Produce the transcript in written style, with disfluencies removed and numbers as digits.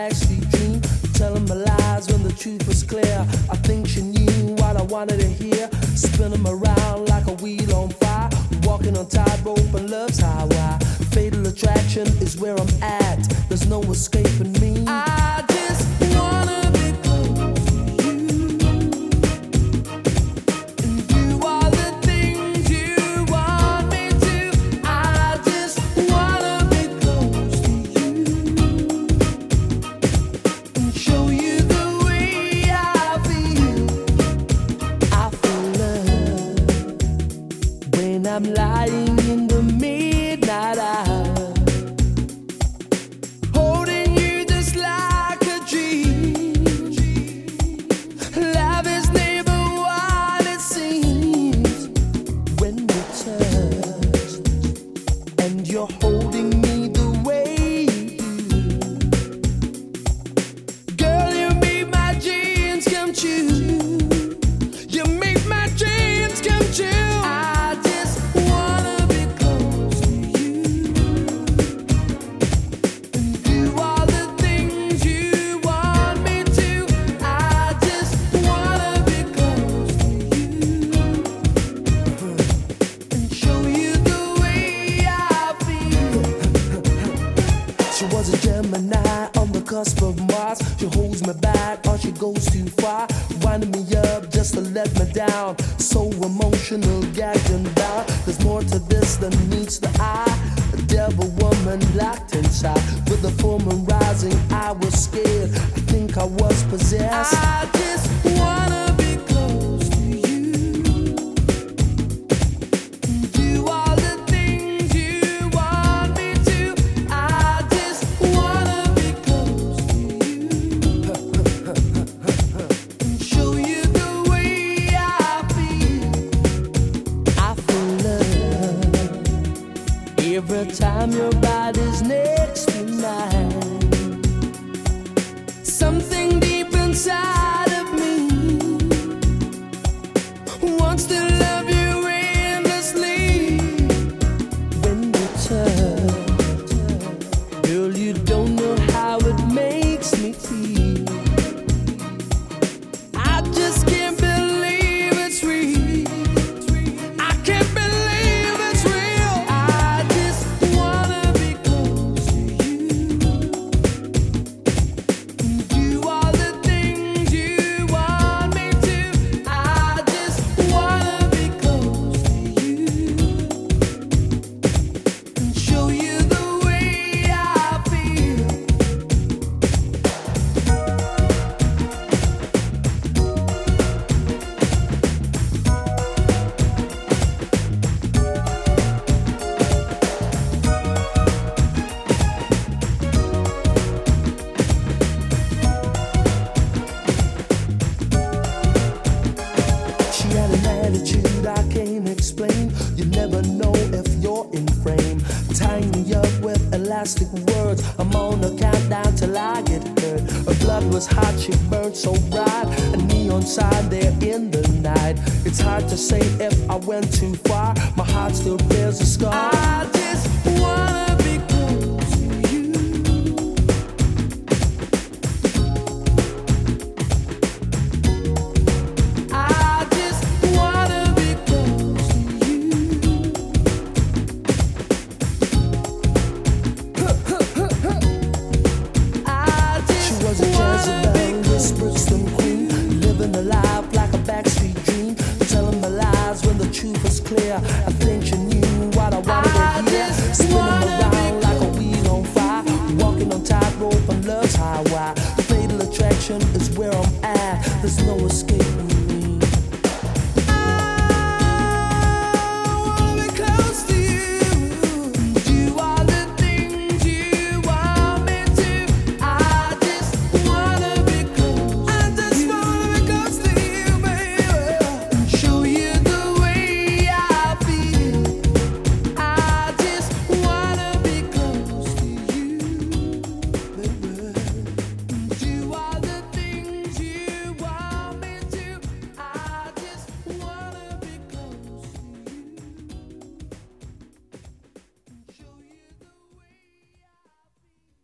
backstreet dream, telling my lies when the truth was clear. I think she knew what I wanted to hear, spinning me around like a wheel on fire, walking on tightrope and love's highway. Fatal attraction is where I'm at, there's no escaping me. I just wanna be close to you and do all the things you want me to. I just wanna be close to you and show you the way I feel. I feel love when I'm lying in the midnight hour, holding you just like a dream. Love is never what it seems when we touch, and you're holding me the way you do. Girl, you make my dreams come true. You make my dreams come true. I just wanna be close to you and do all the things you want me to. I just wanna be close to you and show you the way I feel. She was a Gemini on the cusp of Mars. She holds me back or she goes too far, winding me up just to let me down. So emotional, gagged and bound. There's more to this than meets the eye. A devil woman locked inside, with the full moon rising, I was scared. I think I was possessed. I just wanna be close to you and do all the things you want me to. I just wanna be close to you and show you the way I feel. I feel love every time your body's next to mine. Something deep inside of me wants to love you endlessly. When you touch, girl, you don't know how it makes me feel. I just can't believe it's real. I can't believe it's real. I just wanna be close to you and do all the things you want me to. I just wanna be close to you and show you the way I feel. She had an attitude I can't explain. You never know if you're in frame. Tying me up with elastic words, I'm on a countdown till I get hurt. Her blood was hot, she burned so bright, a neon sign there in the night. It's hard to say if I went too far, my heart still bears a scar. I just wanna